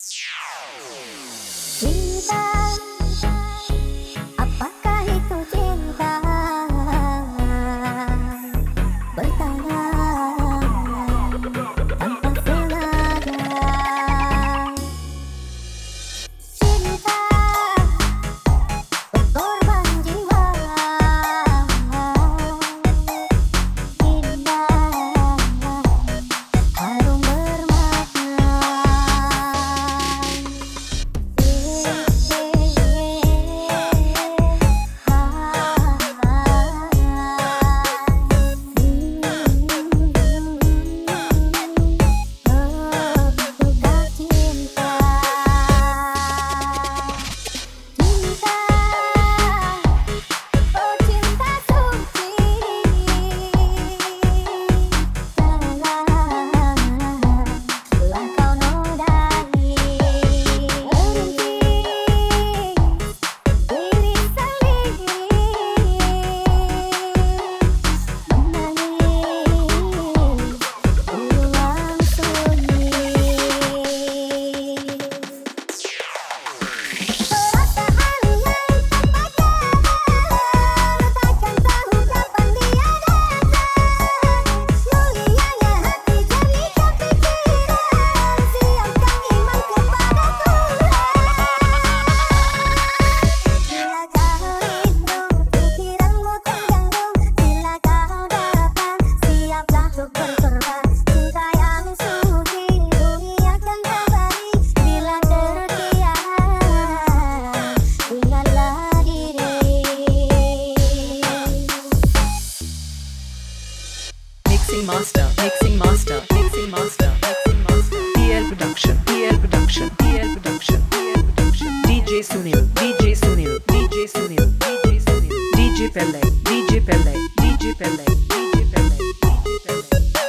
Cinta, apakah itu cinta? Bertanya tanpa sengaja. Cinta, berkorban jiwa. Indah, harum bermakna. Mixing master, mixing master, mixing master, mixing master. PL production, PL production, PL production, PL production. DJ Sunil, DJ Sunil, DJ Sunil, DJ Sunil. DJ Pelle, DJ Pelle, DJ Pelle, DJ Pelle, DJ Pelle.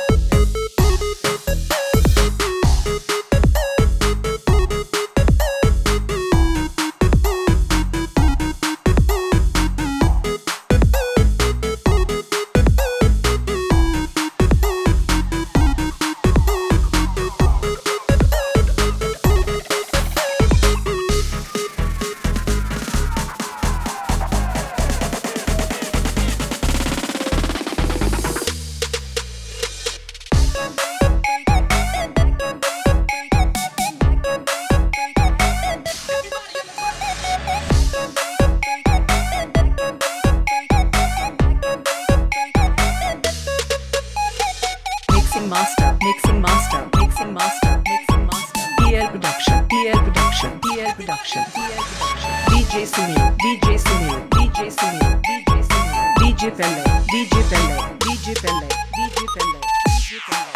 Mixing master, mixing master, mixing master, mixing master. PL production, PL production, PL production, PL production. DJ Sunil, DJ Sunil, DJ Sunil, DJ Sunil. DJ Pelle, DJ Pelle, DJ Pelle, DJ Pelle, DJ Pelle.